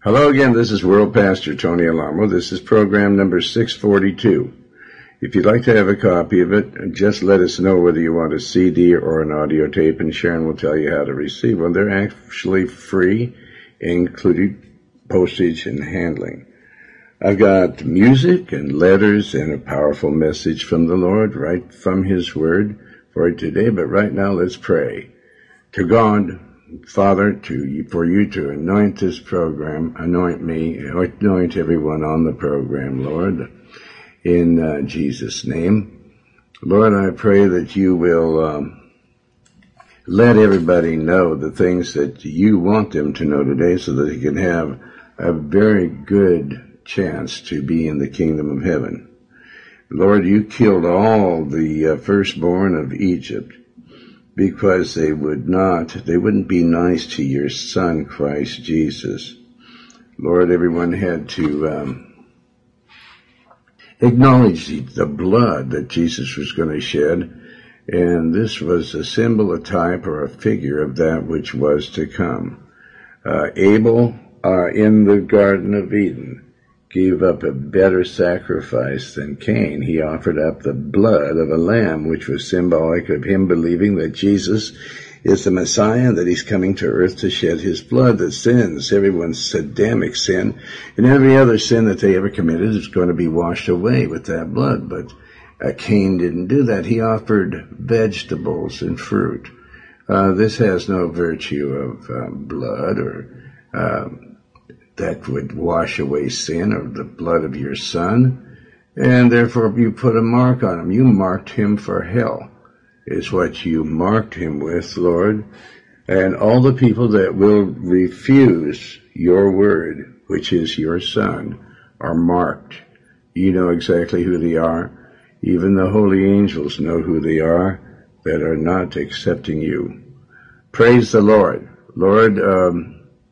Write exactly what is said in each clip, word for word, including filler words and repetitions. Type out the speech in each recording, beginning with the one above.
Hello again, this is World Pastor Tony Alamo. This is program number six forty-two. If you'd like to have a copy of it, just let us know whether you want a C D or an audio tape, and Sharon will tell you how to receive one. They're actually free, including postage and handling. I've got music and letters and a powerful message from the Lord, right from His Word for today. But right now, let's pray. To God, Father, to for you to anoint this program, anoint me, anoint everyone on the program, Lord, in uh, Jesus' name. Lord, I pray that you will um, let everybody know the things that you want them to know today so that they can have a very good chance to be in the kingdom of heaven. Lord, you killed all the uh, firstborn of Egypt, because they would not, they wouldn't be nice to your Son, Christ Jesus. Lord, everyone had to um, acknowledge the, the blood that Jesus was going to shed, and this was a symbol, a type, or a figure of that which was to come. Uh, Abel, uh, in the Garden of Eden, gave up a better sacrifice than Cain. He offered up the blood of a lamb, which was symbolic of him believing that Jesus is the Messiah, that he's coming to earth to shed his blood that sins, everyone's Adamic sin, and every other sin that they ever committed is going to be washed away with that blood. But uh, Cain didn't do that. He offered vegetables and fruit. Uh, this has no virtue of uh, blood or um, that would wash away sin, or the blood of your Son, and therefore you put a mark on him. You marked him for hell, is what you marked him with, Lord. And all the people that will refuse your word, which is your Son, are marked. You know exactly who they are. Even the holy angels know who they are that are not accepting you. Praise the Lord. Lord, um,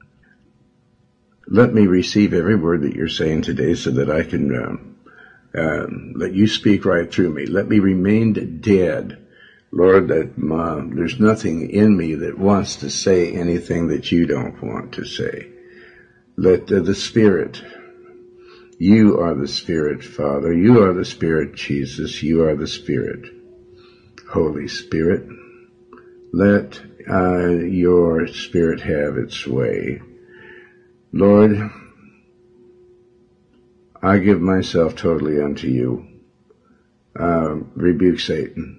let me receive every word that you're saying today so that I can um, uh, let you speak right through me. Let me remain dead, Lord, that uh, there's nothing in me that wants to say anything that you don't want to say. Let uh, the Spirit, you are the Spirit, Father. You are the Spirit, Jesus. You are the Spirit. Holy Spirit, let uh, your Spirit have its way. Lord, I give myself totally unto you. Uh, rebuke Satan.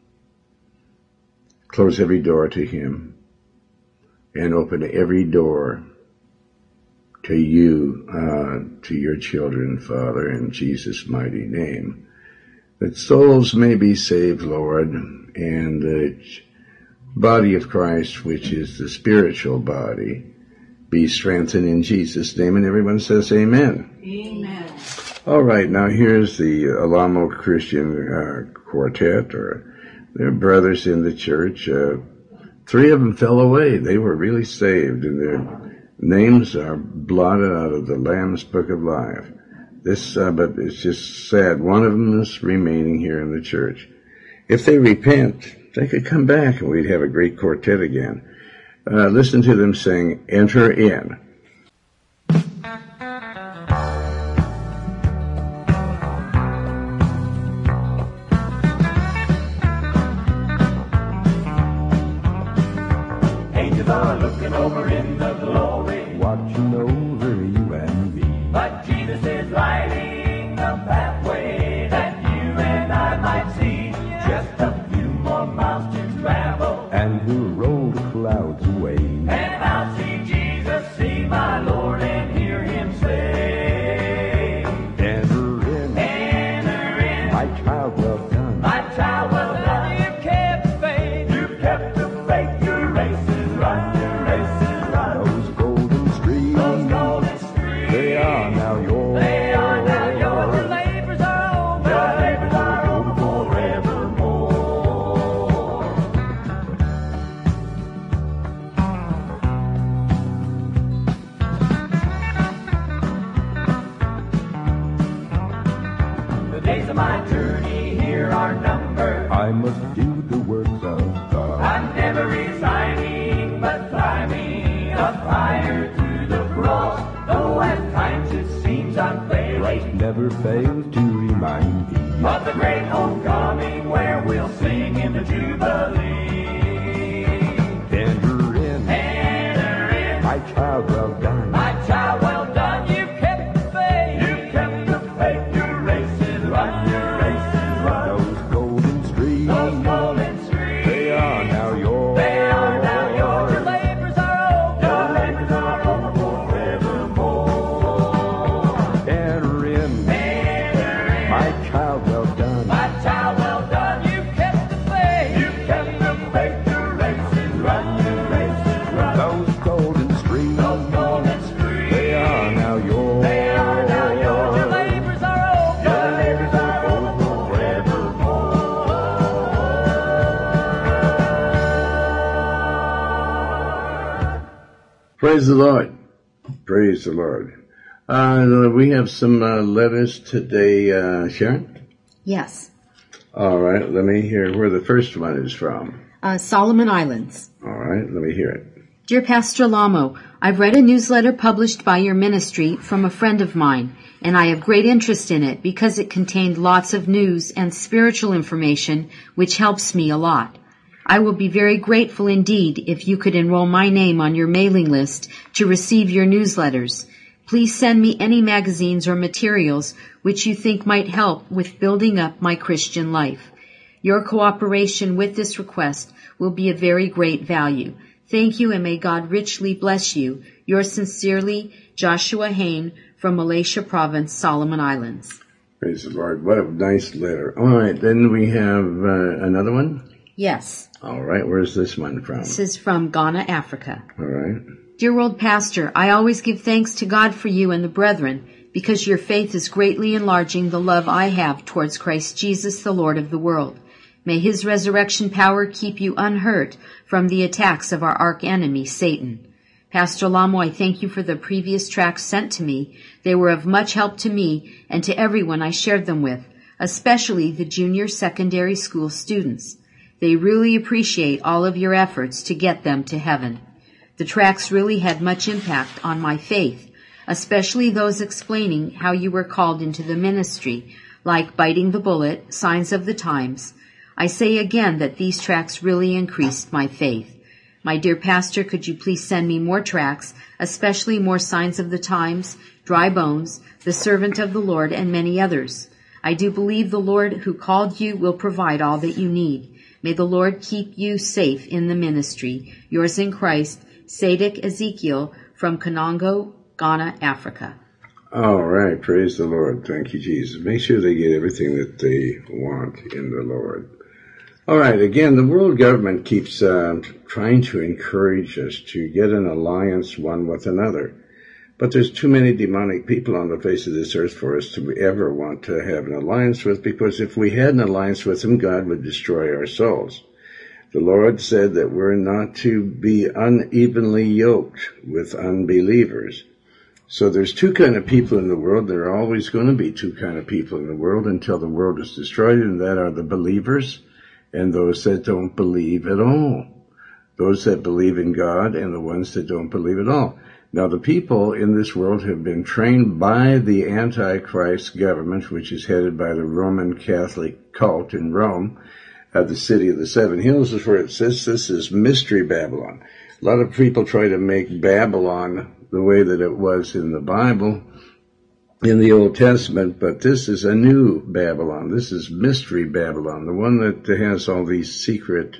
Close every door to him, and open every door to you, uh, to your children, Father, in Jesus' mighty name. That souls may be saved, Lord, and the body of Christ, which is the spiritual body, be strengthened in Jesus' name. And everyone says amen. Amen. All right, now here's the Alamo Christian uh, Quartet, or their brothers in the church. Uh, three of them fell away. They were really saved, and their names are blotted out of the Lamb's Book of Life. This, uh, but it's just sad. One of them is remaining here in the church. If they repent, they could come back, and we'd have a great quartet again. Uh, listen to them sing, Enter In. Angels are looking over in the glory, watching over you and me. but Jesus is lighting the pathway that you and I might see. Just a few more miles to travel, And he'll roll the clouds away. and I'll see Jesus, see my Lord, and hear him say, Enter in, Enter in, my child, well done. my child, well done. You've kept the faith, you've kept the faith. Your race is run, your race is run. Those golden streams, Those golden streams, they are now yours. they are now yours. Your labors are over, your labors are over forevermore. The days of my journey here are numbered. I must do the works of God. I'm never resigning, but climbing up higher to the cross. cross, though at times it seems unfair. Christ never fails to remind thee Of the great homecoming where we'll sing in the Jubilee. Enter in, Enter in, my child, well done. my child, well done. You kept the faith. You kept the faith. Your race is run. Your race is run. Those golden streams, Those golden streams, they are now yours. they are now yours. Your labors are over. Your labors are over forevermore. Enter in, Enter in, my child, well done. my child, well done. You kept the faith. You kept the faith. Your race is run. Your race is run. Those golden streams, Those golden streams, they are now yours. they are now yours. Your labors are over. Your labors are over forevermore. Praise the Lord. Praise the Lord. Uh, we have some uh, letters today, uh, Sharon. Yes. All right, let me hear where the first one is from. Uh, Solomon Islands. All right, let me hear it. Dear Pastor Lamo, I've read a newsletter published by your ministry from a friend of mine, and I have great interest in it because it contained lots of news and spiritual information, which helps me a lot. I will be very grateful indeed if you could enroll my name on your mailing list to receive your newsletters. Please send me any magazines or materials which you think might help with building up my Christian life. Your cooperation with this request will be of very great value. Thank you, and may God richly bless you. Yours sincerely, Joshua Hain from Malaysia Province, Solomon Islands. Praise the Lord. What a nice letter. All right, then we have uh, another one. Yes, All right, where's this one from? this is from Ghana, Africa. All right. Dear World Pastor, I always give thanks to God for you and the brethren, because your faith is greatly enlarging the love I have towards Christ Jesus, the Lord of the world. May his resurrection power keep you unhurt from the attacks of our arch-enemy, Satan. Pastor Lamo, I thank you for the previous tracts sent to me. They were of much help to me and to everyone I shared them with, especially the junior secondary school students. They really appreciate all of your efforts to get them to heaven. The tracts really had much impact on my faith, especially those explaining how you were called into the ministry, like Biting the Bullet, Signs of the Times. I say again that these tracts really increased my faith. My dear pastor, could you please send me more tracts, especially more Signs of the Times, Dry Bones, The Servant of the Lord, and many others. I do believe the Lord who called you will provide all that you need. May the Lord keep you safe in the ministry. Yours in Christ, Sadik Ezekiel from Konongo, Ghana, Africa. All right, praise the Lord. Thank you, Jesus. Make sure they get everything that they want in the Lord. All right, again, the world government keeps uh, trying to encourage us to get an alliance one with another. But there's too many demonic people on the face of this earth for us to ever want to have an alliance with, because if we had an alliance with them, God would destroy our souls. The Lord said that we're not to be unevenly yoked with unbelievers. So there's two kind of people in the world. There are always going to be two kind of people in the world until the world is destroyed, and that are the believers and those that don't believe at all. Those that believe in God and the ones that don't believe at all. Now, the people in this world have been trained by the Antichrist government, which is headed by the Roman Catholic cult in Rome. At the city of the seven hills is where it says this is Mystery Babylon. A lot of people try to make Babylon the way that it was in the Bible, in the Old Testament, but this is a new Babylon. This is Mystery Babylon, the one that has all these secret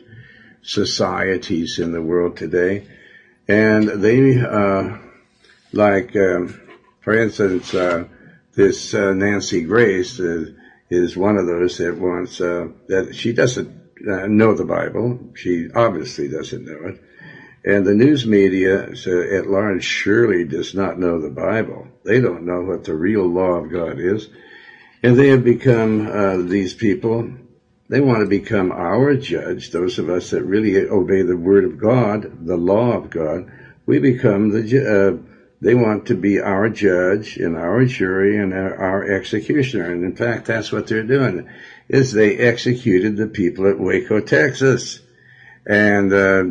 societies in the world today. And they, uh, like, um, for instance, uh, this uh, Nancy Grace uh, is one of those that wants, uh, that she doesn't uh, know the Bible. She obviously doesn't know it. And the news media so at large surely does not know the Bible. They don't know what the real law of God is. And they have become, uh, these people, they want to become our judge, those of us that really obey the Word of God, the law of God. We become the, uh, they want to be our judge and our jury and our, our executioner. And in fact, that's what they're doing, is they executed the people at Waco, Texas. And, uh,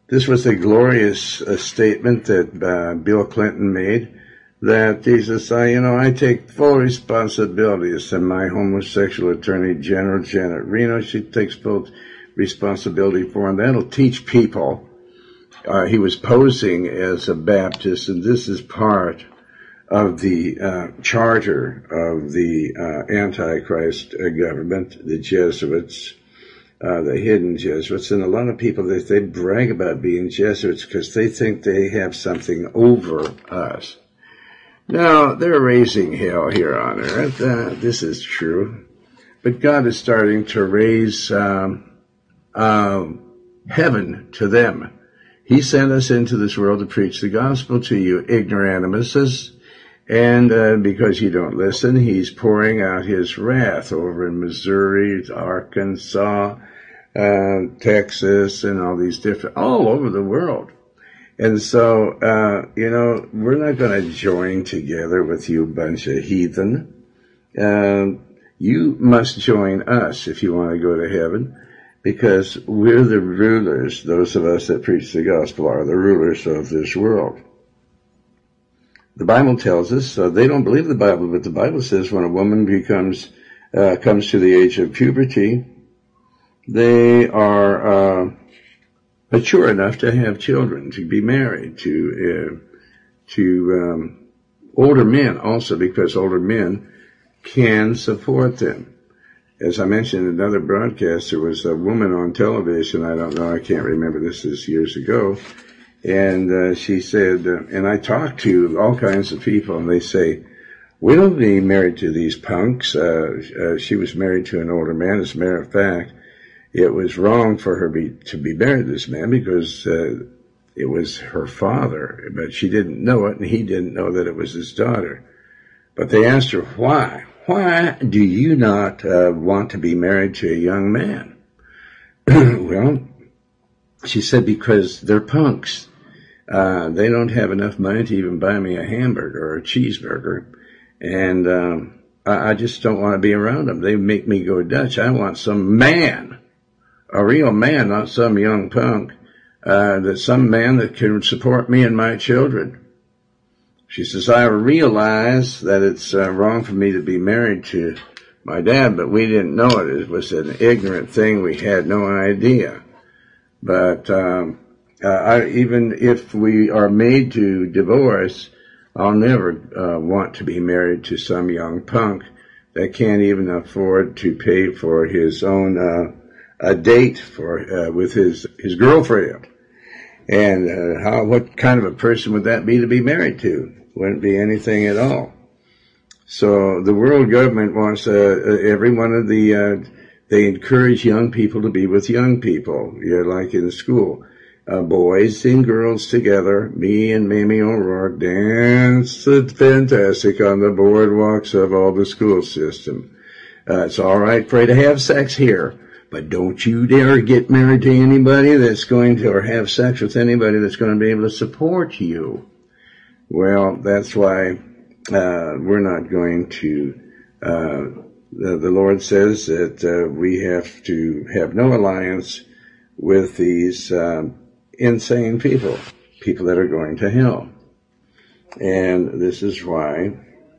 This was a glorious uh, statement that uh, Bill Clinton made, that Jesus, I, you know, I take full responsibility. And my homosexual attorney general, Janet Reno, she takes full responsibility for, and that'll teach people. Uh, he was posing as a Baptist, and this is part of the uh, charter of the uh, Antichrist uh, government, the Jesuits, uh, the hidden Jesuits. And a lot of people, they, they brag about being Jesuits because they think they have something over us. Now, they're raising hell here on earth. Uh, this is true. But God is starting to raise um, uh, heaven to them. He sent us into this world to preach the gospel to you ignoramuses, and uh, because you don't listen, he's pouring out his wrath over in Missouri, Arkansas, uh, Texas, and all these different, all over the world. And so, uh, you know, we're not going to join together with you bunch of heathen. Uh, you must join us if you want to go to heaven, because we're the rulers. Those of us that preach the gospel are the rulers of this world. The Bible tells us, uh, they don't believe the Bible, but the Bible says when a woman becomes, uh, comes to the age of puberty, they are, uh, mature enough to have children, to be married, to, uh, to, um, older men also, because older men can support them. As I mentioned in another broadcast, there was a woman on television, I don't know, I can't remember, this is years ago, and uh, she said, uh, and I talked to all kinds of people, and they say, we don't be married to these punks. Uh, uh, she was married to an older man. As a matter of fact, it was wrong for her be, to be married to this man because uh, it was her father, but she didn't know it, and he didn't know that it was his daughter. But they asked her, why? Why do you not uh, want to be married to a young man? Well, she said, because they're punks. Uh, they don't have enough money to even buy me a hamburger or a cheeseburger. And um, I, I just don't want to be around them. They make me go Dutch. I want some man, a real man, not some young punk, uh, that some man that can support me and my children. She says, I realize that it's uh, wrong for me to be married to my dad, but we didn't know it. It was an ignorant thing. We had no idea. But um, uh, I, even if we are made to divorce, I'll never uh, want to be married to some young punk that can't even afford to pay for his own uh, a date for uh, with his his girlfriend. And uh, how what kind of a person would that be to be married to? Wouldn't be anything at all. So the world government wants uh, every one of the uh, they encourage young people to be with young people. You're like in school. Uh, boys and girls together, me and Mamie O'Rourke danced fantastic on the boardwalks of all the school system. Uh, it's all right for you to have sex here, but don't you dare get married to anybody that's going to, or have sex with anybody that's going to be able to support you. Well, that's why uh, we're not going to, uh, the, the Lord says that uh, we have to have no alliance with these um, insane people, people that are going to hell. And this is why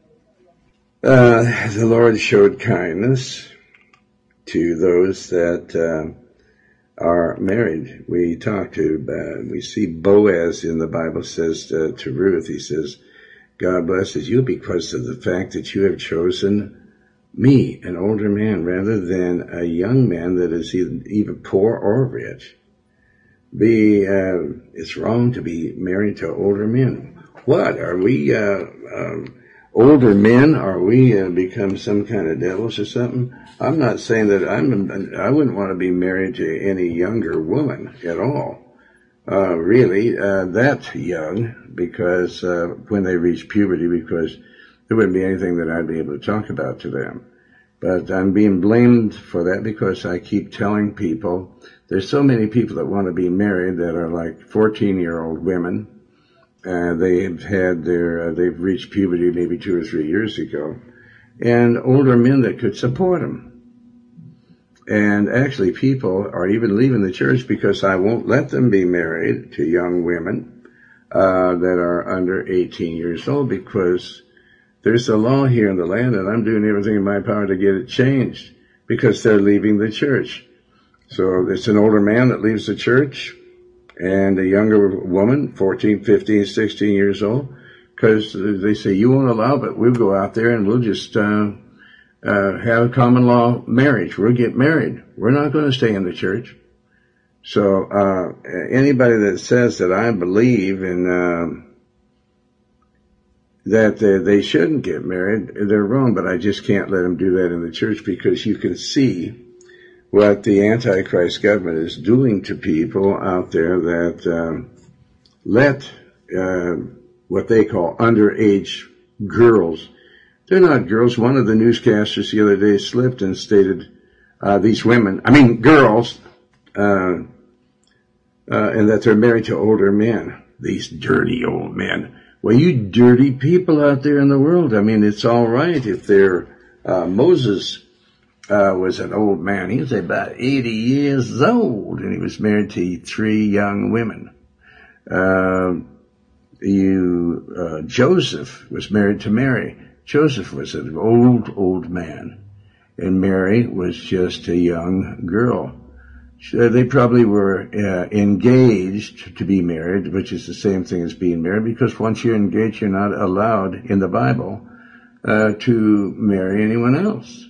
uh, the Lord showed kindness to those that uh, are married. We talk to, uh, we see Boaz in the Bible says uh, to Ruth, he says, God blesses you because of the fact that you have chosen me, an older man, rather than a young man that is even, even poor or rich. Be, uh, it's wrong to be married to older men. What? Are we, uh, um, older men? Are we, uh, become some kind of devils or something? I'm not saying that I'm, I wouldn't want to be married to any younger woman at all. Uh, really, uh, that young, because, uh, when they reach puberty, because there wouldn't be anything that I'd be able to talk about to them. But I'm being blamed for that because I keep telling people, there's so many people that want to be married that are like fourteen-year-old women. Uh, they've had their, uh, they've reached puberty maybe two or three years ago. And older men that could support them. and actually people are even leaving the church because I won't let them be married to young women uh, that are under eighteen years old, because there's a law here in the land, and I'm doing everything in my power to get it changed, because they're leaving the church. So it's an older man that leaves the church, and a younger woman, fourteen, fifteen, sixteen years old, because they say, you won't allow, but we'll go out there and we'll just uh, uh, have a common law marriage. We'll get married. We're not going to stay in the church. So uh, anybody that says that I believe in uh, that they, they shouldn't get married, they're wrong, but I just can't let them do that in the church, because you can see what the Antichrist government is doing to people out there that um, let uh, what they call underage girls. They're not girls. One of the newscasters the other day slipped and stated uh, these women, I mean girls, uh, uh, and that they're married to older men. These dirty old men. Well, you dirty people out there in the world, I mean, it's all right if they're uh, Moses Uh, was an old man. He was about eighty years old, and he was married to three young women. Uh, you, uh, Joseph was married to Mary. Joseph was an old, old man, and Mary was just a young girl. So they probably were uh, engaged to be married, which is the same thing as being married, because once you're engaged, you're not allowed in the Bible uh, to marry anyone else.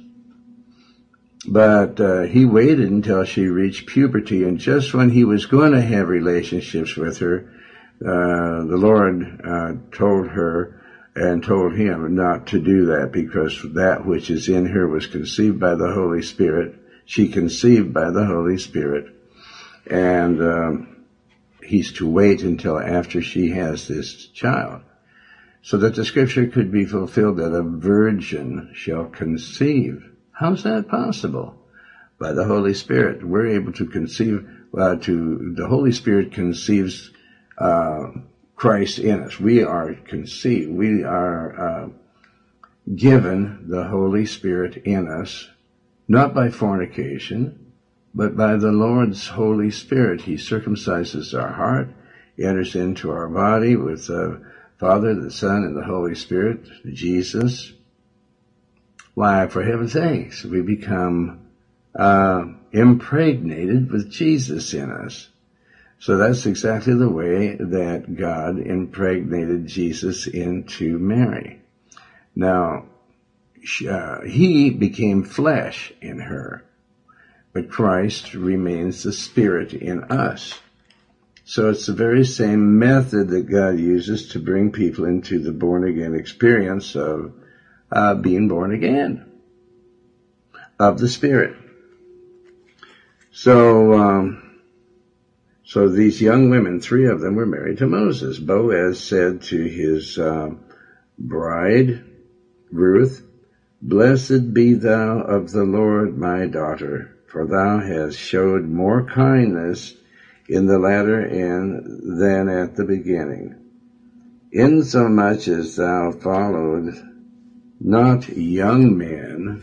But uh, he waited until she reached puberty, and just when he was going to have relationships with her, uh, the Lord uh, told her and told him not to do that, because that which is in her was conceived by the Holy Spirit. She conceived by the Holy Spirit, and um, he's to wait until after she has this child, so that the scripture could be fulfilled that a virgin shall conceive. How's that possible? By the Holy Spirit. We're able to conceive, uh, to, the Holy Spirit conceives, uh, Christ in us. We are conceived. We are, uh, given the Holy Spirit in us, not by fornication, but by the Lord's Holy Spirit. He circumcises our heart. He enters into our body with the Father, the Son, and the Holy Spirit, Jesus. Why, for heaven's sakes, we become uh, impregnated with Jesus in us. So that's exactly the way that God impregnated Jesus into Mary. Now, uh, he became flesh in her, but Christ remains the Spirit in us. So it's the very same method that God uses to bring people into the born-again experience of Uh, being born again of the Spirit. So, um, so these young women, three of them were married to Moses. Boaz said to his uh, bride, Ruth, "Blessed be thou of the Lord, my daughter, for thou hast showed more kindness in the latter end than at the beginning, insomuch as thou followed not young men,"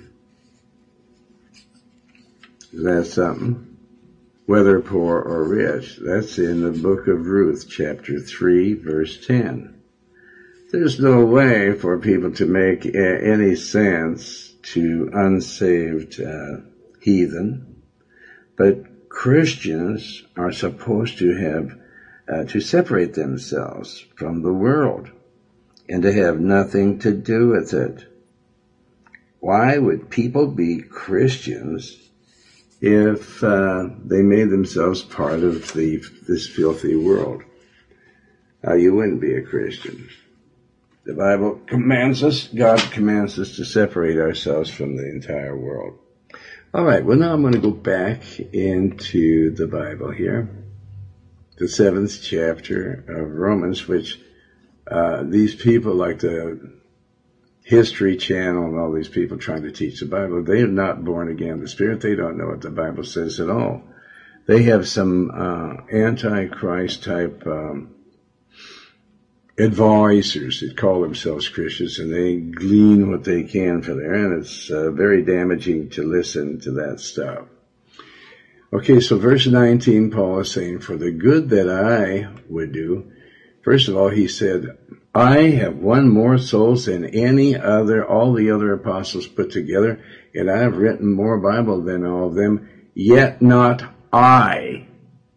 that's something, "whether poor or rich." That's in the book of Ruth, chapter three, verse ten. There's no way for people to make a- any sense to unsaved uh, heathen, but Christians are supposed to have, uh, to separate themselves from the world, and to have nothing to do with it. Why would people be Christians if uh, they made themselves part of the this filthy world? Uh, you wouldn't be a Christian. The Bible commands us, God commands us to separate ourselves from the entire world. All right, well, now I'm going to go back into the Bible here, the seventh chapter of Romans, which Uh, these people like the History Channel and all these people trying to teach the Bible, they are not born again the Spirit. They don't know what the Bible says at all. They have some uh, Antichrist type um, advisors that call themselves Christians, and they glean what they can from there, and it's uh, very damaging to listen to that stuff. Okay, so verse nineteen, Paul is saying, for the good that I would do, first of all, he said, I have won more souls than any other, all the other apostles put together, and I have written more Bible than all of them, yet not I.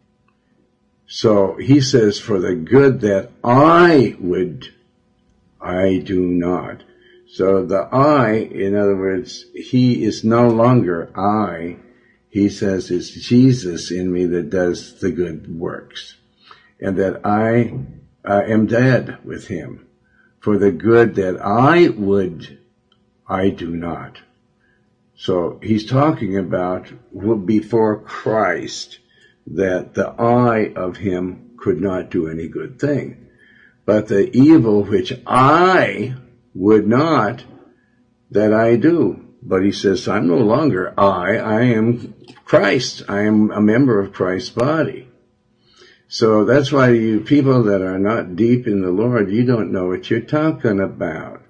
So he says, for the good that I would, I do not. So the I, in other words, he is no longer I. He says it's Jesus in me that does the good works. And that I uh, am dead with him. For the good that I would, I do not. So he's talking about before Christ, that the I of him could not do any good thing. But the evil which I would not, that I do. But he says, I'm no longer I, I am Christ. I am a member of Christ's body. So that's why you people that are not deep in the Lord, you don't know what you're talking about.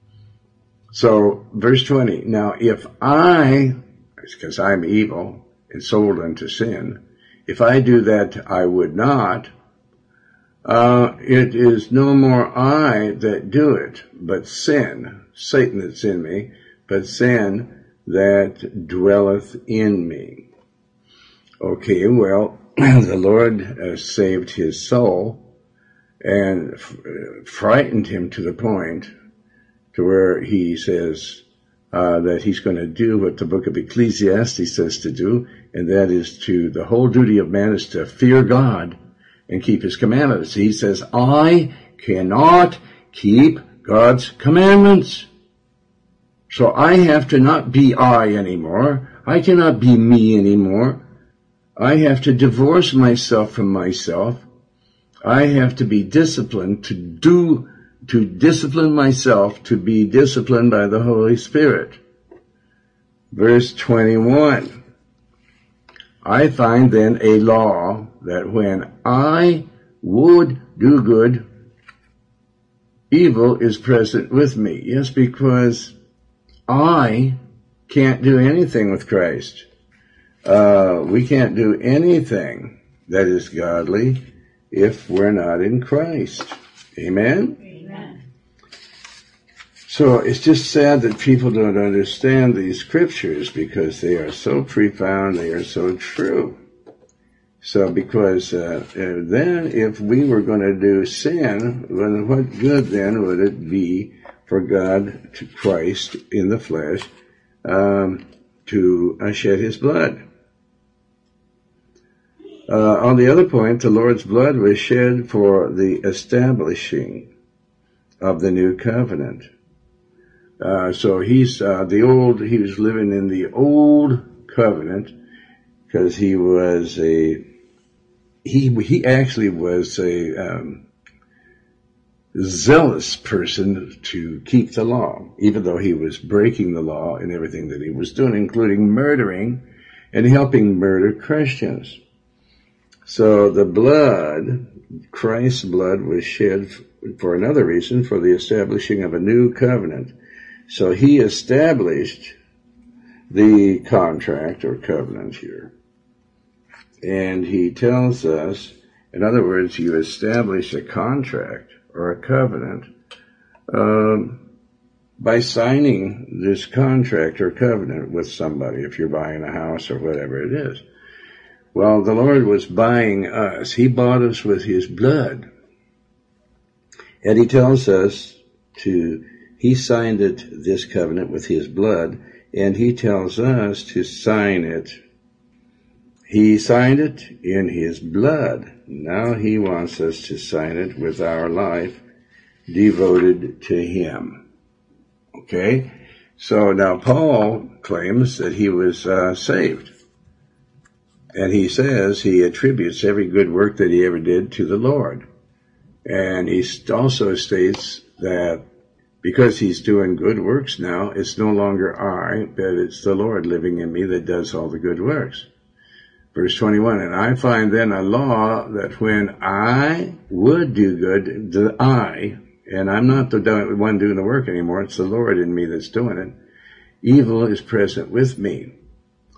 So, verse twenty, now if I, because I'm evil and sold unto sin, if I do that I would not, uh, it is no more I that do it, but sin, Satan that's in me, but sin that dwelleth in me. Okay, well, the Lord uh, saved his soul and f- frightened him to the point to where he says uh, that he's going to do what the book of Ecclesiastes says to do, and that is to, the whole duty of man is to fear God and keep his commandments. He says, I cannot keep God's commandments. So I have to not be I anymore. I cannot be me anymore. I have to divorce myself from myself. I have to be disciplined to do, to discipline myself to be disciplined by the Holy Spirit. Verse twenty-one. I find then a law that when I would do good, evil is present with me. Yes, because I can't do anything with Christ. Uh, we can't do anything that is godly if we're not in Christ. Amen? Amen. So it's just sad that people don't understand these scriptures because they are so profound, they are so true. So because uh, then if we were going to do sin, then what good then would it be for God, to Christ in the flesh, um, to uh, shed his blood? Uh, on the other point, the Lord's blood was shed for the establishing of the new covenant. Uh, so he's, uh, the old, he was living in the old covenant because he was a, he, he actually was a, um, zealous person to keep the law, even though he was breaking the law in everything that he was doing, including murdering and helping murder Christians. So the blood, Christ's blood, was shed for another reason, for the establishing of a new covenant. So he established the contract or covenant here. And he tells us, in other words, you establish a contract or a covenant um, by signing this contract or covenant with somebody, if you're buying a house or whatever it is. Well, the Lord was buying us. He bought us with his blood. And he tells us to, he signed it, this covenant, with his blood, and he tells us to sign it. He signed it in his blood. Now he wants us to sign it with our life devoted to him. Okay? So now Paul claims that he was uh, saved. And he says he attributes every good work that he ever did to the Lord. And he also states that because he's doing good works now, it's no longer I, but it's the Lord living in me that does all the good works. Verse twenty-one, and I find then a law that when I would do good, the I, and I'm not the one doing the work anymore, it's the Lord in me that's doing it, evil is present with me.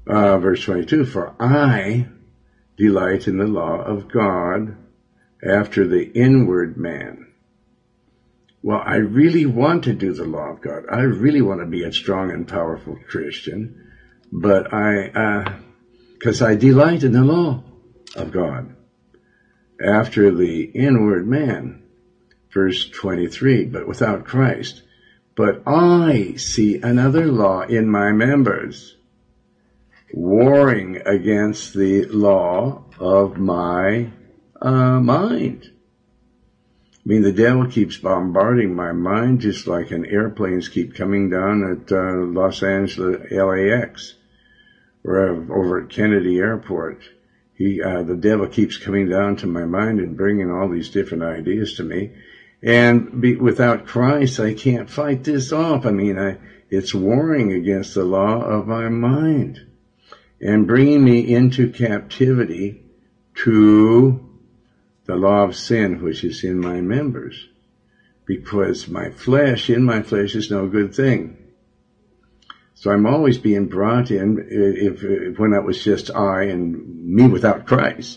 Uh, verse twenty-two, for I delight in the law of God after the inward man. Well, I really want to do the law of God. I really want to be a strong and powerful Christian, but I, uh, because I delight in the law of God after the inward man. Verse twenty-three, but without Christ. But I see another law in my members, warring against the law of my uh, mind. I mean, the devil keeps bombarding my mind just like an airplanes keep coming down at uh, Los Angeles L A X or over at Kennedy Airport. He, uh, the devil keeps coming down to my mind and bringing all these different ideas to me. And be, without Christ, I can't fight this off. I mean, I, it's warring against the law of my mind and bringing me into captivity to the law of sin, which is in my members, because my flesh, in my flesh, is no good thing. So I'm always being brought in, if, if when that was just I and me without Christ.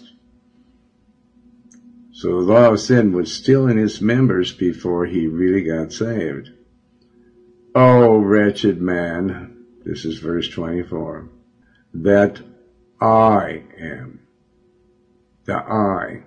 So the law of sin was still in his members before he really got saved. Oh, wretched man, this is verse twenty-four, that I am, the I.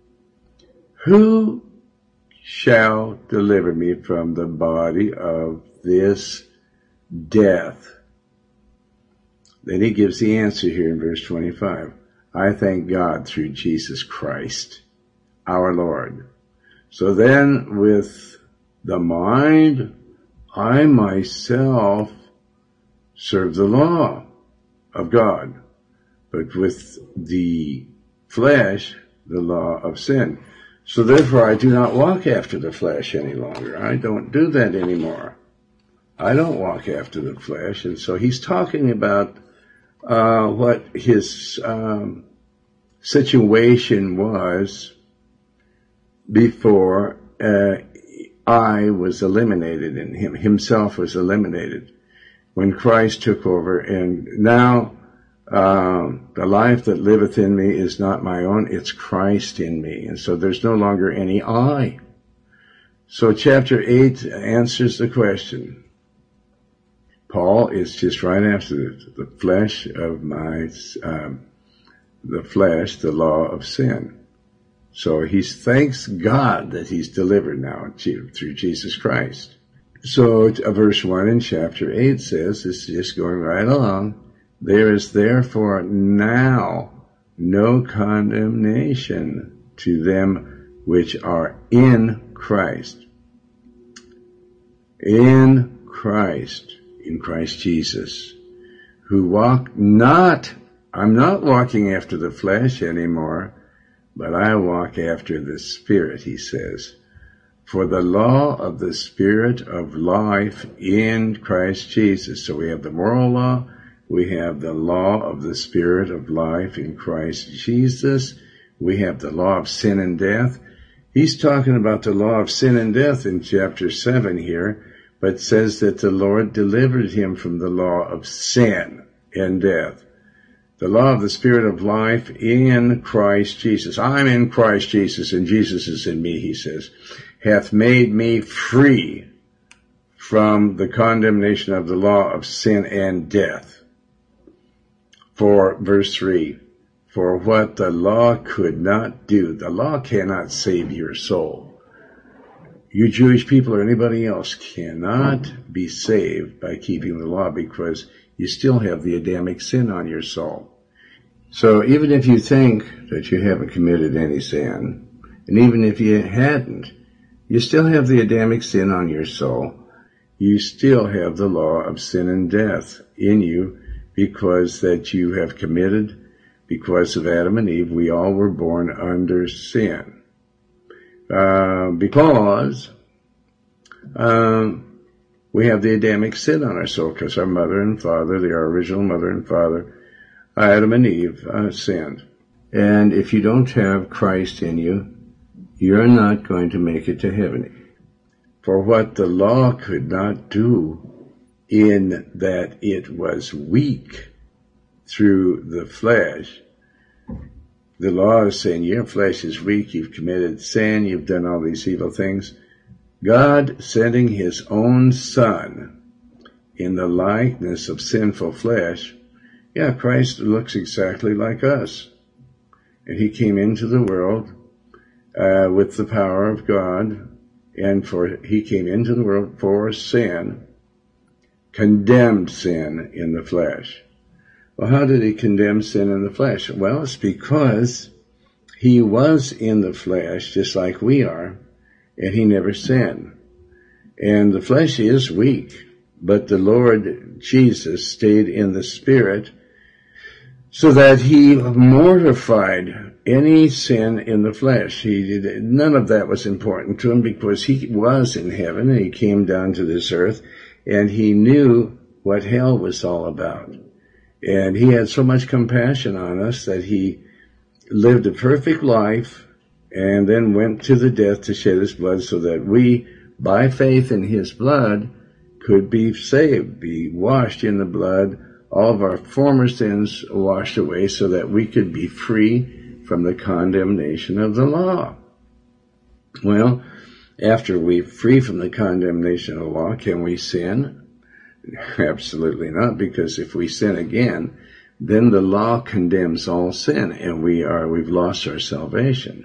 Who shall deliver me from the body of this death? Then he gives the answer here in verse twenty-five. I thank God through Jesus Christ, our Lord. So then with the mind, I myself serve the law of God, but with the flesh, the law of sin. So therefore I do not walk after the flesh any longer. I don't do that anymore. I don't walk after the flesh. And so he's talking about uh, what his um, situation was before uh, I was eliminated in him. Himself was eliminated when Christ took over. And now uh, the life that liveth in me is not my own, it's Christ in me. And so there's no longer any I. So chapter eight answers the question. Paul is just right after the, the flesh of my, um, the flesh, the law of sin. So he thanks God that he's delivered now through Jesus Christ. So uh, verse one in chapter eight says, it's just going right along, there is therefore now no condemnation to them which are in Christ. In Christ, in Christ Jesus, who walk not, I'm not walking after the flesh anymore, but I walk after the Spirit, he says. For the law of the Spirit of life in Christ Jesus. So we have the moral law, we have the law of the Spirit of life in Christ Jesus, we have the law of sin and death. He's talking about the law of sin and death in chapter seven here, but says that the Lord delivered him from the law of sin and death. The law of the Spirit of life in Christ Jesus. I'm in Christ Jesus, and Jesus is in me, he says, hath made me free from the condemnation of the law of sin and death. For, verse three, for what the law could not do, the law cannot save your soul. You Jewish people or anybody else cannot be saved by keeping the law because you still have the Adamic sin on your soul. So even if you think that you haven't committed any sin, and even if you hadn't, you still have the Adamic sin on your soul. You still have the law of sin and death in you because that you have committed, because of Adam and Eve, we all were born under sin. Uh, because um, we have the Adamic sin on our soul, because our mother and father, our original mother and father, Adam and Eve, uh, sinned. And if you don't have Christ in you, you're not going to make it to heaven. For what the law could not do, in that it was weak through the flesh. The law is saying your flesh is weak, you've committed sin, you've done all these evil things. God sending his own Son in the likeness of sinful flesh, yeah, Christ looks exactly like us. And he came into the world uh, with the power of God, and for he came into the world for sin, condemned sin in the flesh. Well, how did he condemn sin in the flesh? Well, it's because he was in the flesh just like we are, and he never sinned. And the flesh is weak, but the Lord Jesus stayed in the Spirit so that he mortified any sin in the flesh. He did, none of that was important to him because he was in heaven and he came down to this earth and he knew what hell was all about. And he had so much compassion on us that he lived a perfect life and then went to the death to shed his blood so that we, by faith in his blood, could be saved, be washed in the blood, all of our former sins washed away so that we could be free from the condemnation of the law. Well, after we're free from the condemnation of the law, can we sin? Absolutely not, because if we sin again, then the law condemns all sin, and we are, we've lost our salvation.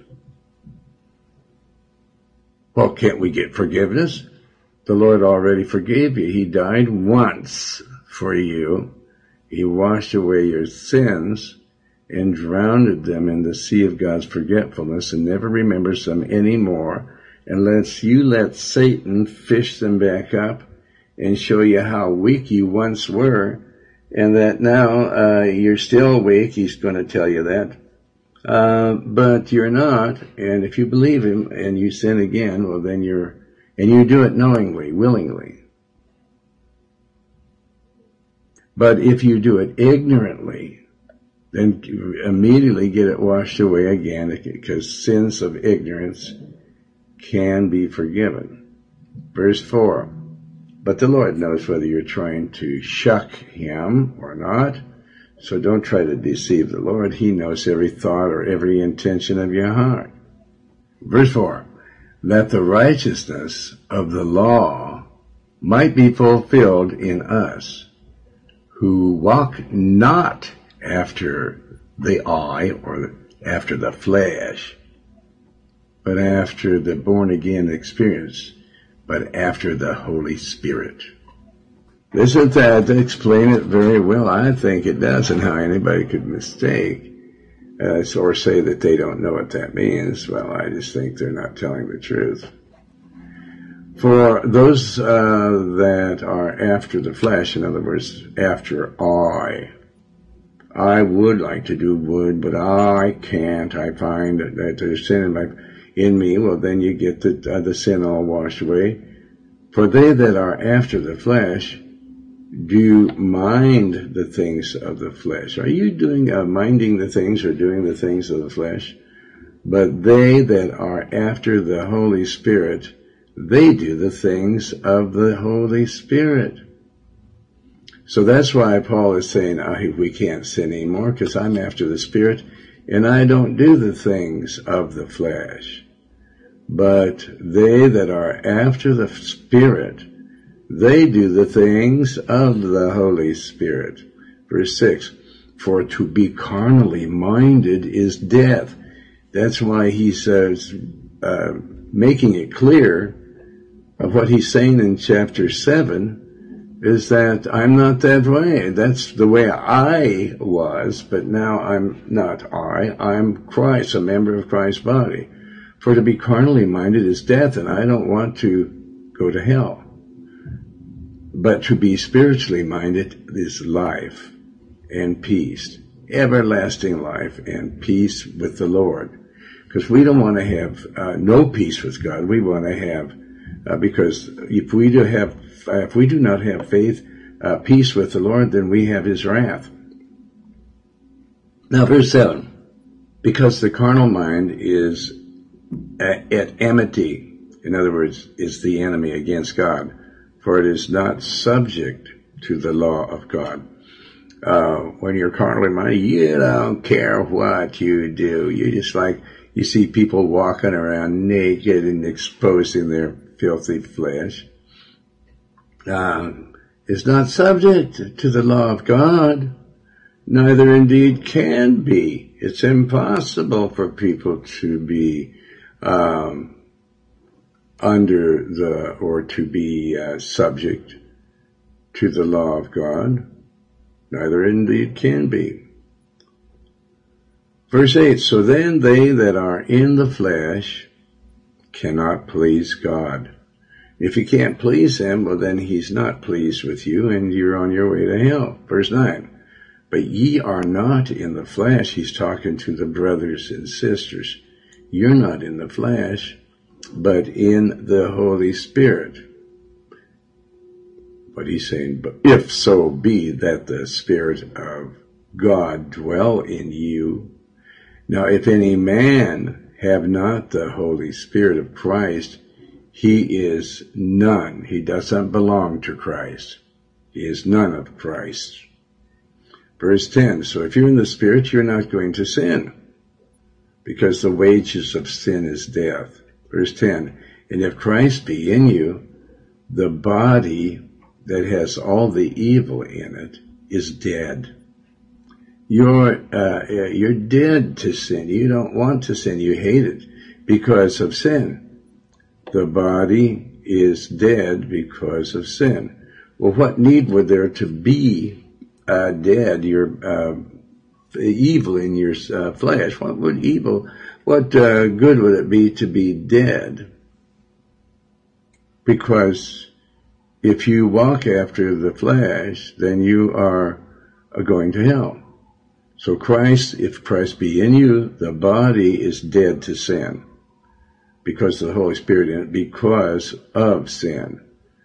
Well, can't we get forgiveness? The Lord already forgave you. He died once for you. He washed away your sins and drowned them in the sea of God's forgetfulness and never remembers them anymore unless you let Satan fish them back up and show you how weak you once were, and that now uh, you're still weak. He's going to tell you that. Uh, but you're not, and if you believe him and you sin again, well then you're, and you do it knowingly, willingly. But if you do it ignorantly, then immediately get it washed away again, because sins of ignorance can be forgiven. Verse four. But the Lord knows whether you're trying to shuck him or not. So don't try to deceive the Lord. He knows every thought or every intention of your heart. Verse four. That the righteousness of the law might be fulfilled in us, who walk not after the eye or after the flesh, but after the born-again experience, but after the Holy Spirit. Isn't that to explain it very well? I think it does, and how anybody could mistake uh, or say that they don't know what that means. Well, I just think they're not telling the truth. For those uh, that are after the flesh, in other words, after I, I would like to do good, but I can't. I find that there's sin in my in me. Well, then you get the uh, the sin all washed away. For they that are after the flesh do mind the things of the flesh. Are you doing uh, minding the things or doing the things of the flesh? But they that are after the Holy Spirit, they do the things of the Holy Spirit. So that's why Paul is saying, oh, we can't sin anymore, because I'm after the Spirit, and I don't do the things of the flesh. But they that are after the Spirit, they do the things of the Holy Spirit. Verse six, for to be carnally minded is death. That's why he says, uh, making it clear of what he's saying in chapter seven, is that I'm not that way. That's the way I was, but now I'm not I. I'm Christ, a member of Christ's body. For to be carnally minded is death, and I don't want to go to hell. But to be spiritually minded is life and peace, everlasting life and peace with the Lord. Because we don't want to have uh, no peace with God. We want to have, uh, because if we do have, uh, if we do not have faith, uh, peace with the Lord, then we have His wrath. Now, verse seven. Because the carnal mind is at, at enmity, in other words, is the enemy against God, for it is not subject to the law of God. uh, when you're carnally minded, you don't care what you do. You just like, you see people walking around naked and exposing their filthy flesh. Uh, is not subject to the law of God, neither indeed can be. It's impossible for people to be um, under the, or to be uh, subject to the law of God, neither indeed can be. Verse eight, so then they that are in the flesh cannot please God. If you can't please him, well then he's not pleased with you and you're on your way to hell. Verse nine, but ye are not in the flesh. He's talking to the brothers and sisters. You're not in the flesh, but in the Holy Spirit. But he's saying, but if so be that the Spirit of God dwell in you. Now if any man have not the Holy Spirit of Christ, he is none. He doesn't belong to Christ. He is none of Christ. Verse ten, so if you're in the Spirit, you're not going to sin, because the wages of sin is death. Verse ten, and if Christ be in you, the body that has all the evil in it is dead. You're, uh, you're dead to sin. You don't want to sin. You hate it because of sin. The body is dead because of sin. Well, what need would there to be uh, dead, your uh, evil in your uh, flesh? What would evil, what uh, good would it be to be dead? Because if you walk after the flesh, then you are uh, going to hell. So Christ, if Christ be in you, the body is dead to sin, because of the Holy Spirit in it, because of sin.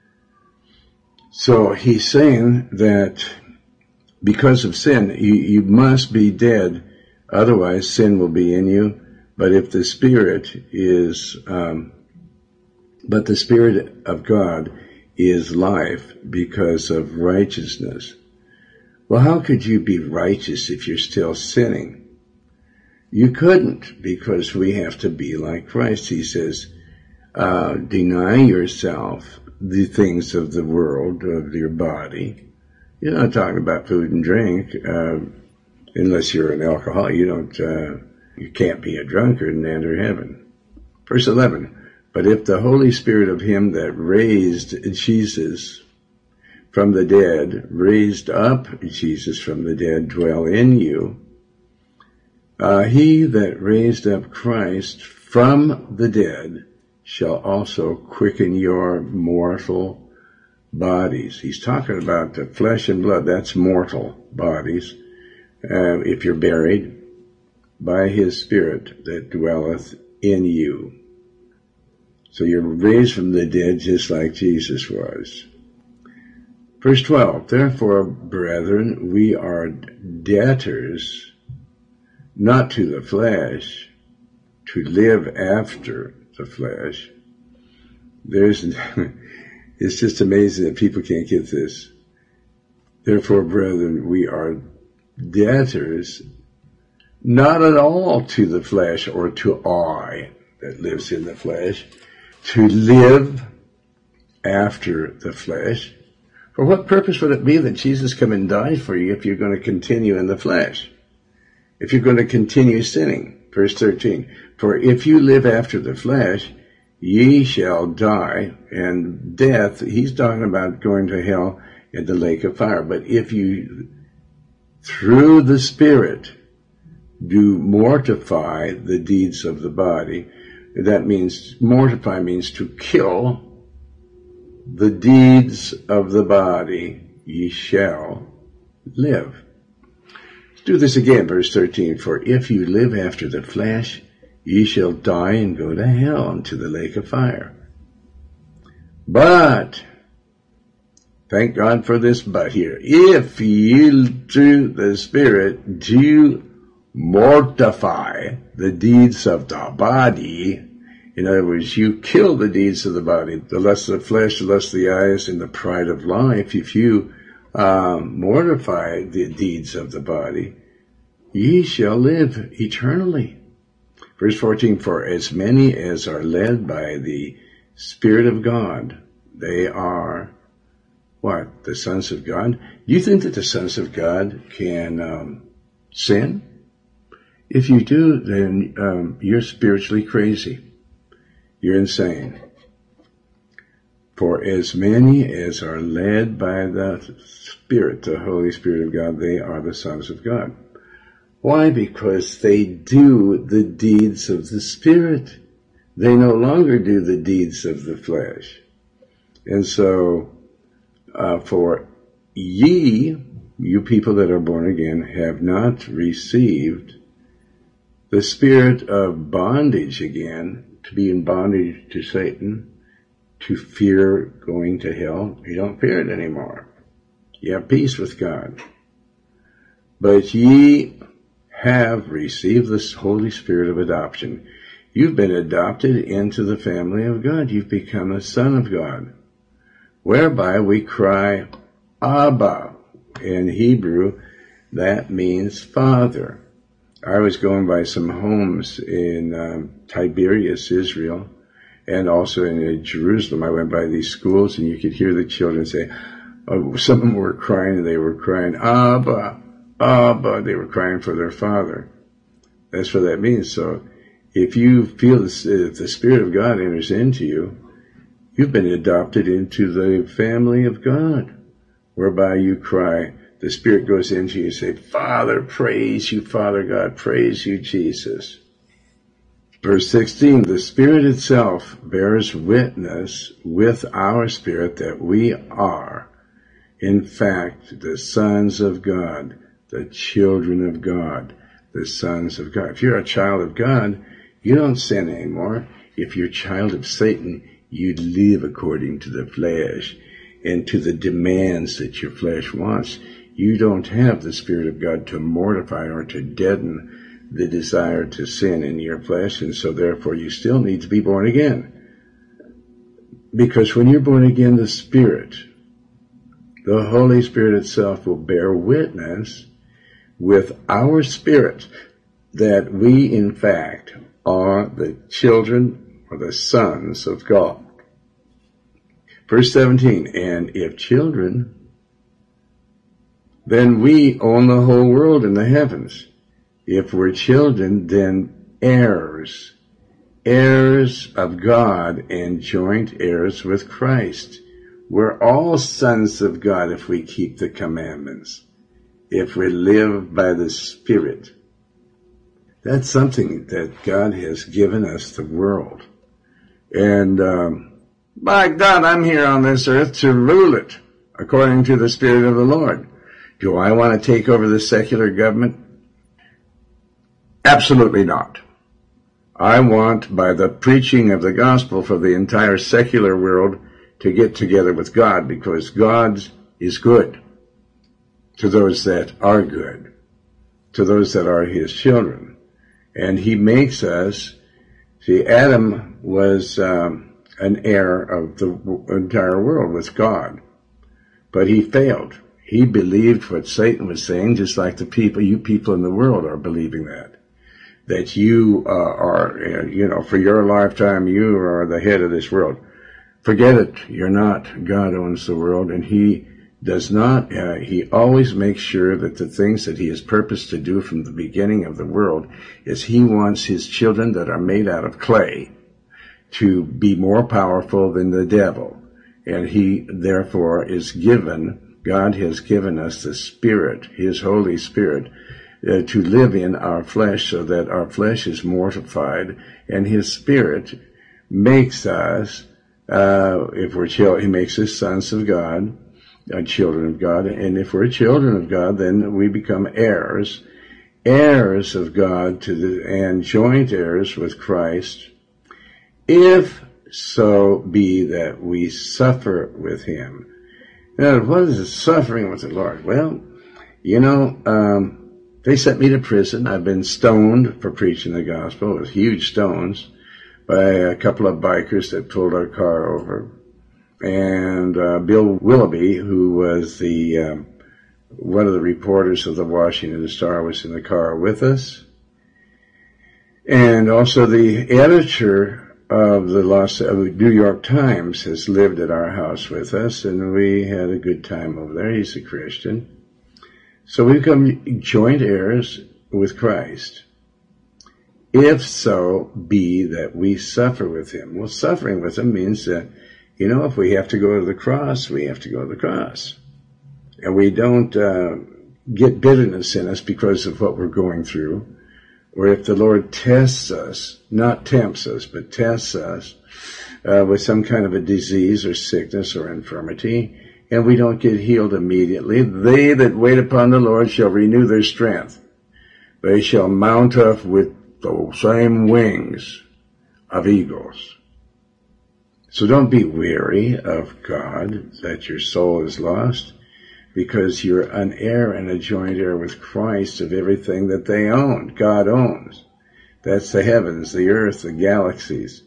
So he's saying that because of sin, you, you must be dead, otherwise sin will be in you. But if the Spirit is, um, but the Spirit of God is life because of righteousness. Well, how could you be righteous if you're still sinning? You couldn't, because we have to be like Christ. He says, uh, deny yourself the things of the world, of your body. You're not talking about food and drink, uh, unless you're an alcoholic. You don't, uh, you can't be a drunkard and enter heaven. Verse eleven, but if the Holy Spirit of him that raised Jesus from the dead, raised up Jesus from the dead, dwell in you, Uh, he that raised up Christ from the dead shall also quicken your mortal bodies. He's talking about the flesh and blood. That's mortal bodies. Uh, if you're buried by his Spirit that dwelleth in you. So you're raised from the dead just like Jesus was. Verse twelve, therefore, brethren, we are debtors not to the flesh, to live after the flesh. There's, it's just amazing that people can't get this. Therefore, brethren, we are debtors, not at all to the flesh or to I that lives in the flesh, to live after the flesh. For what purpose would it be that Jesus come and die for you if you're going to continue in the flesh? If you're going to continue sinning? Verse thirteen, for if you live after the flesh, ye shall die, and death, he's talking about going to hell in the lake of fire. But if you, through the Spirit, do mortify the deeds of the body, that means, mortify means to kill the deeds of the body, ye shall live. Let's do this again, verse thirteen. For if you live after the flesh, ye shall die and go to hell, into the lake of fire. But, thank God for this but here, if ye through the Spirit do mortify the deeds of the body, in other words, you kill the deeds of the body, the lust of the flesh, the lust of the eyes, and the pride of life. If you um, mortify the deeds of the body, ye shall live eternally. Verse fourteen, for as many as are led by the Spirit of God, they are, what, the sons of God? Do you think that the sons of God can um, sin? If you do, then um, you're spiritually crazy. You're insane. For as many as are led by the Spirit, the Holy Spirit of God, they are the sons of God. Why? Because they do the deeds of the Spirit. They no longer do the deeds of the flesh. And so, uh, for ye, you people that are born again, have not received the spirit of bondage again, to be in bondage to Satan, to fear going to hell. You don't fear it anymore. You have peace with God. But ye have received the Holy Spirit of adoption. You've been adopted into the family of God. You've become a son of God, whereby we cry, Abba. In Hebrew, that means Father. I was going by some homes in um, Tiberias, Israel, and also in uh, Jerusalem. I went by these schools, and you could hear the children say, oh, some of them were crying, and they were crying, Abba, Abba. They were crying for their father. That's what that means. So if you feel this, if the Spirit of God enters into you, you've been adopted into the family of God, whereby you cry, the Spirit goes into you and say, Father, praise you, Father God, praise you, Jesus. Verse sixteen, the Spirit itself bears witness with our spirit that we are, in fact, the sons of God, the children of God, the sons of God. If you're a child of God, you don't sin anymore. If you're a child of Satan, you live according to the flesh and to the demands that your flesh wants. You don't have the Spirit of God to mortify or to deaden the desire to sin in your flesh, and so therefore you still need to be born again. Because when you're born again, the Spirit, the Holy Spirit itself, will bear witness with our spirit that we, in fact, are the children or the sons of God. Verse seventeen, and if children, then we own the whole world in the heavens. If we're children, then heirs, heirs of God and joint heirs with Christ. We're all sons of God if we keep the commandments, if we live by the Spirit. That's something that God has given us, the world. And um, by God, I'm here on this earth to rule it according to the Spirit of the Lord. Do I want to take over the secular government? Absolutely not. I want, by the preaching of the gospel, for the entire secular world to get together with God, because God is good to those that are good, to those that are his children. And he makes us, see, Adam was um, an heir of the entire world with God, but he failed. He believed what Satan was saying, just like the people, you people in the world are believing that. That you uh, are, you know, for your lifetime, you are the head of this world. Forget it. You're not. God owns the world, and he does not, uh, he always makes sure that the things that he has purposed to do from the beginning of the world is he wants his children that are made out of clay to be more powerful than the devil. And he, therefore, is given, God has given us the Spirit, his Holy Spirit, uh, to live in our flesh so that our flesh is mortified, and his Spirit makes us, uh, if we're children, he makes us sons of God, uh, children of God, and if we're children of God, then we become heirs, heirs of God to the, and joint heirs with Christ, if so be that we suffer with him. Now, what is the suffering with the Lord? Well, you know, um, they sent me to prison. I've been stoned for preaching the gospel with huge stones by a couple of bikers that pulled our car over. and uh, Bill Willoughby, who was the um, one of the reporters of the Washington Star, was in the car with us. And also the editor of the Los, of the New York Times has lived at our house with us, and we had a good time over there. He's a Christian. So we become joint heirs with Christ. If so be that we suffer with him. Well, suffering with him means that, you know, if we have to go to the cross, we have to go to the cross. And we don't uh, get bitterness in us because of what we're going through. Or if the Lord tests us, not tempts us, but tests us uh, with some kind of a disease or sickness or infirmity, and we don't get healed immediately, they that wait upon the Lord shall renew their strength. They shall mount up with the same wings of eagles. So don't be weary of God that your soul is lost, because you're an heir and a joint heir with Christ of everything that they own, God owns. That's the heavens, the earth, the galaxies.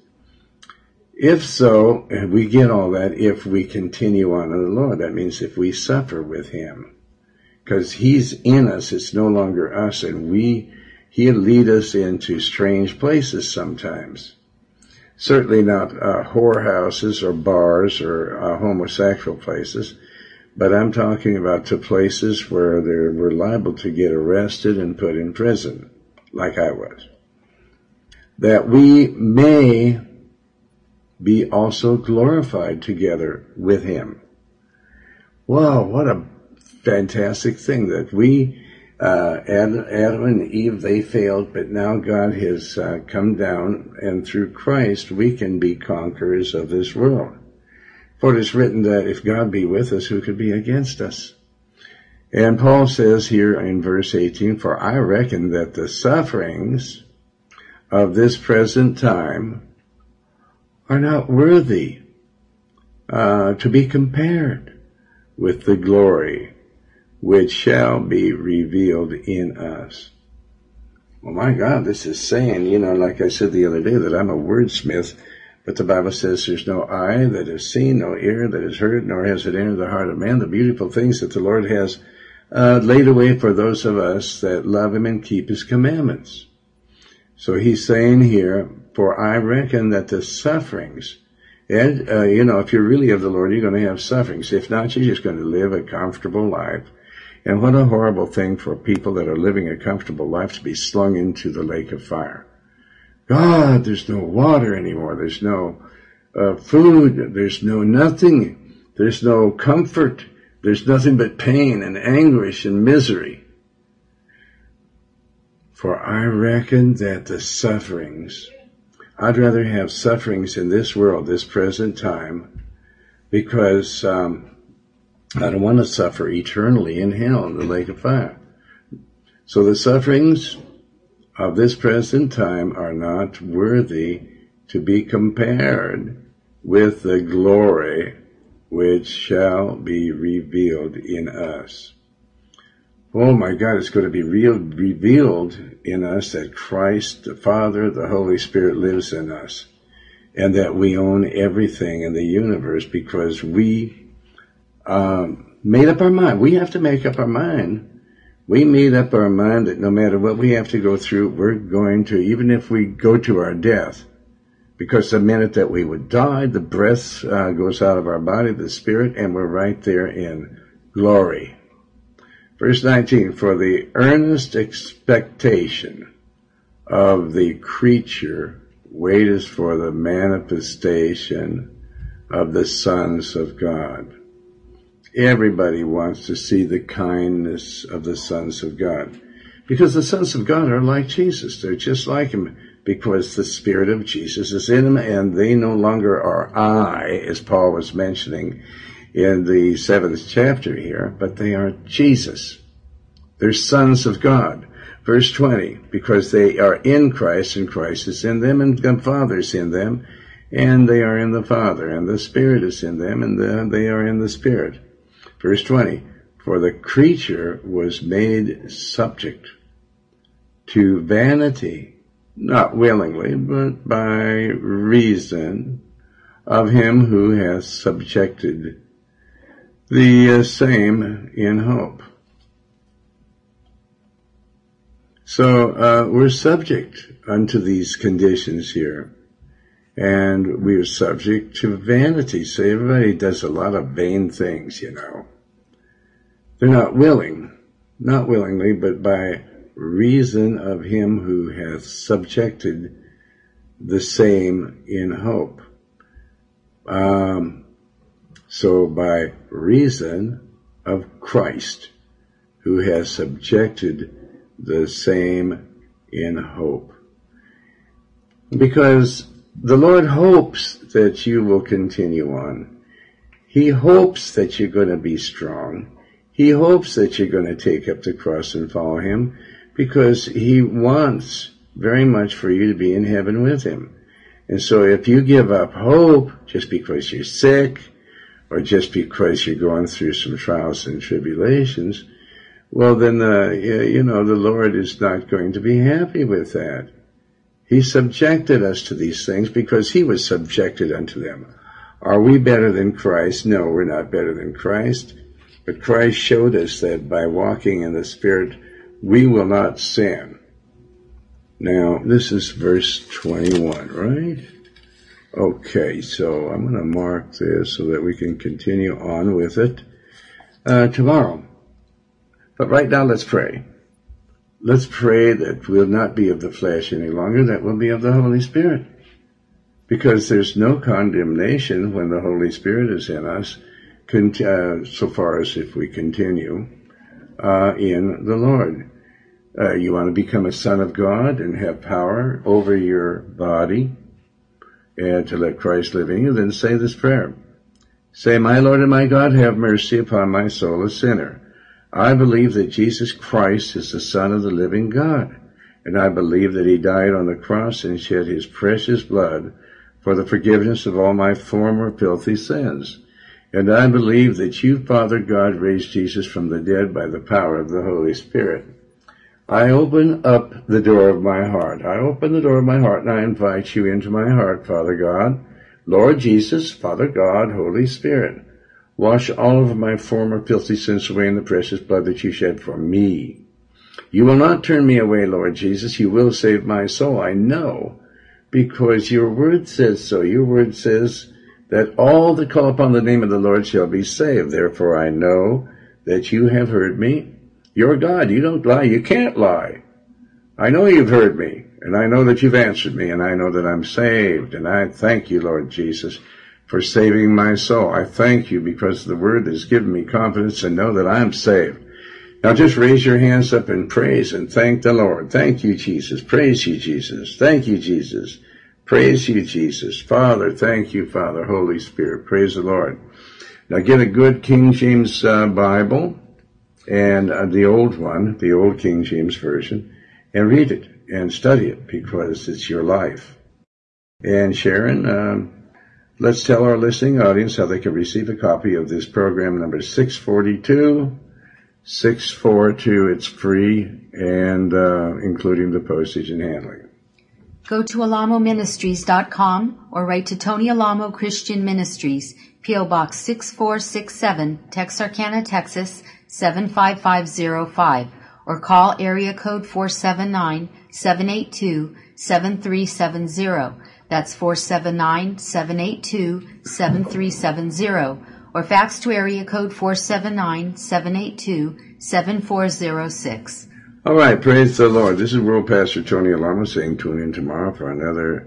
If so, and we get all that if we continue on in the Lord. That means if we suffer with him. Because he's in us, it's no longer us, and we, he'll lead us into strange places sometimes. Certainly not uh, whorehouses or bars or uh, homosexual places. But I'm talking about to places where they were liable to get arrested and put in prison, like I was. That we may be also glorified together with him. Wow, what a fantastic thing that we, uh, Adam, Adam and Eve, they failed, but now God has uh, come down, and through Christ we can be conquerors of this world. For it is written that if God be with us, who could be against us? And Paul says here in verse eighteen, for I reckon that the sufferings of this present time are not worthy uh, to be compared with the glory which shall be revealed in us. Well, my God, this is saying, you know, like I said the other day, that I'm a wordsmith. But the Bible says there's no eye that has seen, no ear that has heard, nor has it entered the heart of man, the beautiful things that the Lord has uh, laid away for those of us that love him and keep his commandments. So he's saying here, for I reckon that the sufferings, and, uh, you know, if you're really of the Lord, you're going to have sufferings. If not, you're just going to live a comfortable life. And what a horrible thing for people that are living a comfortable life to be slung into the lake of fire. God, there's no water anymore. There's no uh, food. There's no nothing. There's no comfort. There's nothing but pain and anguish and misery. For I reckon that the sufferings, I'd rather have sufferings in this world, this present time, because um, I don't want to suffer eternally in hell in the lake of fire. So the sufferings of this present time are not worthy to be compared with the glory which shall be revealed in us. Oh my God, it's going to be real, revealed in us that Christ, the Father, the Holy Spirit lives in us, and that we own everything in the universe because we um, made up our mind. We have to make up our mind. We made up our mind that no matter what we have to go through, we're going to, even if we go to our death, because the minute that we would die, the breath uh, goes out of our body, the spirit, and we're right there in glory. Verse nineteen, for the earnest expectation of the creature waiteth for the manifestation of the sons of God. Everybody wants to see the kindness of the sons of God, because the sons of God are like Jesus. They're just like him, because the Spirit of Jesus is in them, and they no longer are I, as Paul was mentioning in the seventh chapter here, but they are Jesus. They're sons of God. Verse twenty, because they are in Christ, and Christ is in them, and the Father is in them, and they are in the Father, and the Spirit is in them, and the, they are in the Spirit. Verse twenty, for the creature was made subject to vanity, not willingly, but by reason of him who hath subjected the uh, same in hope. So uh, we're subject unto these conditions here. And we are subject to vanity. So everybody does a lot of vain things, you know. They're not willing, not willingly, but by reason of him who hath subjected the same in hope. Um, so by reason of Christ, who has subjected the same in hope. Because the Lord hopes that you will continue on. He hopes that you're going to be strong. He hopes that you're going to take up the cross and follow him, because he wants very much for you to be in heaven with him. And so if you give up hope just because you're sick, or just because you're going through some trials and tribulations, well then, uh, you know, the Lord is not going to be happy with that. He subjected us to these things because he was subjected unto them. Are we better than Christ? No, we're not better than Christ. But Christ showed us that by walking in the Spirit, we will not sin. Now, this is verse twenty-one, right? Okay, so I'm going to mark this so that we can continue on with it uh, tomorrow. But right now, let's pray. Let's pray that we'll not be of the flesh any longer, that we'll be of the Holy Spirit. Because there's no condemnation when the Holy Spirit is in us, uh, so far as if we continue uh, in the Lord. Uh, you want to become a son of God and have power over your body and to let Christ live in you, then say this prayer. Say, my Lord and my God, have mercy upon my soul, a sinner. I believe that Jesus Christ is the Son of the living God, and I believe that he died on the cross and shed his precious blood for the forgiveness of all my former filthy sins. And I believe that you, Father God, raised Jesus from the dead by the power of the Holy Spirit. I open up the door of my heart. I open the door of my heart, and I invite you into my heart, Father God. Lord Jesus, Father God, Holy Spirit, wash all of my former filthy sins away in the precious blood that you shed for me. You will not turn me away, Lord Jesus. You will save my soul, I know, because your word says so. Your word says that all that call upon the name of the Lord shall be saved. Therefore I know that you have heard me. You're God. You don't lie. You can't lie. I know you've heard me, and I know that you've answered me, and I know that I'm saved. And I thank you, Lord Jesus, for saving my soul. I thank you because the word has given me confidence and know that I'm saved. Now just raise your hands up in praise and thank the Lord. Thank you, Jesus. Praise you, Jesus. Thank you, Jesus. Praise you, Jesus. Father, thank you, Father. Holy Spirit, praise the Lord. Now get a good King James uh, Bible and uh, the old one, the old King James Version, and read it and study it because it's your life. And Sharon, um, let's tell our listening audience how they can receive a copy of this program number six forty-two. six forty-two, it's free, and uh, including the postage and handling. Go to alamo ministries dot com or write to Tony Alamo Christian Ministries, P O Box six four six seven, Texarkana, Texas seven five five zero five, or call area code four seven nine, seven eight two, seven three seven zero. That's four seven nine, seven eight two, seven three seven zero. Or fax to area code four seven nine, seven eight two, seven four zero six. All right, praise the Lord. This is World Pastor Tony Alamo saying tune in tomorrow for another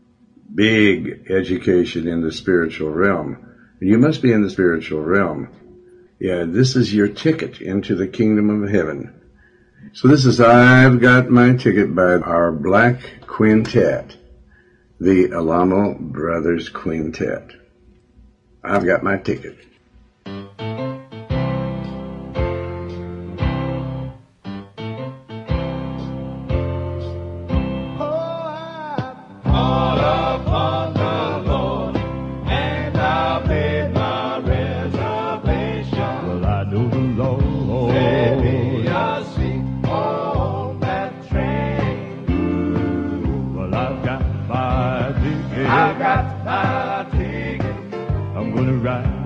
big education in the spiritual realm. You must be in the spiritual realm. Yeah, this is your ticket into the kingdom of heaven. So this is I've Got My Ticket by our Black Quintet, the Alamo Brothers Quintet. I've got my ticket. I've got my ticket.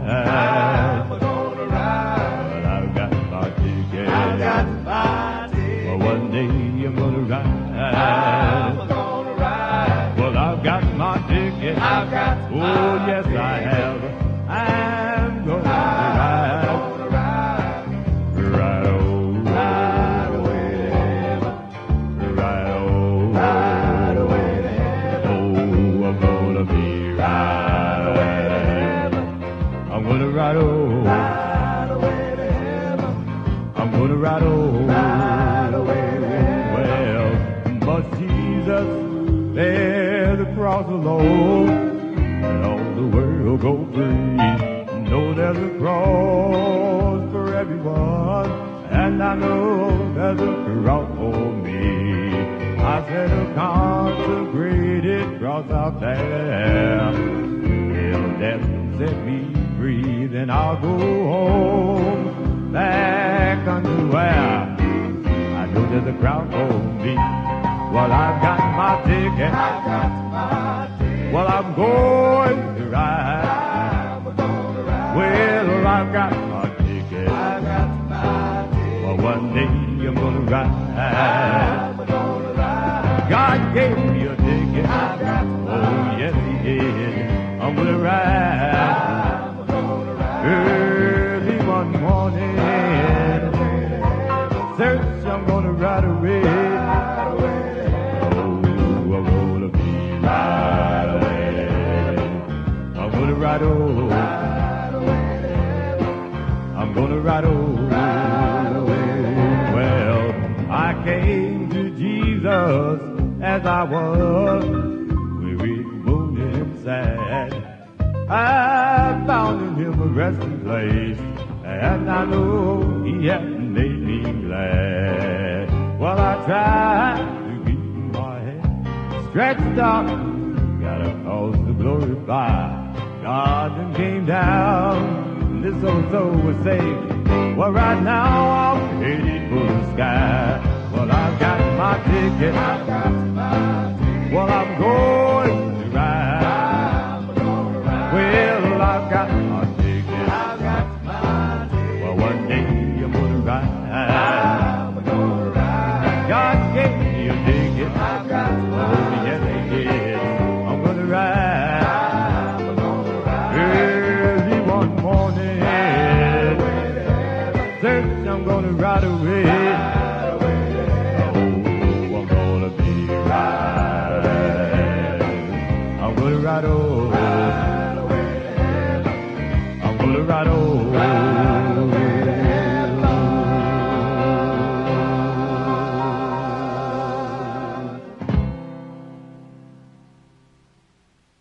I'm gonna ride. Well, I've got my ticket. I've got my ticket. Well, one day I'm gonna ride. I'm gonna ride. Well, I've got my ticket. I've got Oh, my yes, I ticket. have. I'm gonna I'm ride. gonna ride. Ride, oh, Ride away to heaven. ride, oh, Ride away to heaven. oh, I'm gonna be Ride away to right. heaven. I'm gonna ride, oh, Ride away to heaven. I'm gonna ride, oh, Ride away to heaven. well, but Jesus bear the cross alone, and all the world go free. Know there's a cross for everyone, and I know there's a cross for me. I said a consecrated cross out there. Till death set me free, then I'll go home, back unto where I know there's a crowd for me. Well, I've got my ticket. I've got my ticket. Well, I'm going to ride. I'm gonna ride. Well, I've got my ticket. I've got my ticket. Well, one day I'm gonna ride. I'm gonna ride. God gave me a ticket. I've got Oh, yes, He did. I'm gonna ride. I'm gonna ride. Early one morning. Search, I'm gonna ride away. Ride away to heaven. Oh, I'm gonna be right away. I'm gonna ride oh. Ride away to heaven. I'm gonna ride oh. Ride away to heaven. Well, I came to Jesus as I was, weary, wounded, and sad. I found in Him a resting place, and I know He has made me glad. Well, I tried to keep my head stretched out, got a cause to glorify God, and came down, and this old soul was saved. Well, right now I'm headed for the sky. Well, I've got my ticket. I've got my ticket. Well, I'm going to ride. I'm gonna ride. Well, I've got my ticket. I've got my ticket. Well, one day I'm gonna ride. I'm gonna ride. God gave me a ticket. I've got Oh, my yes, He did. I'm gonna ride. I'm gonna ride. Early one morning. Away to heaven. Search, I'm gonna ride away. Ride away to heaven. Oh, I'm gonna be right. I'm gonna ride oh. Ride away to heaven. I'm gonna ride oh.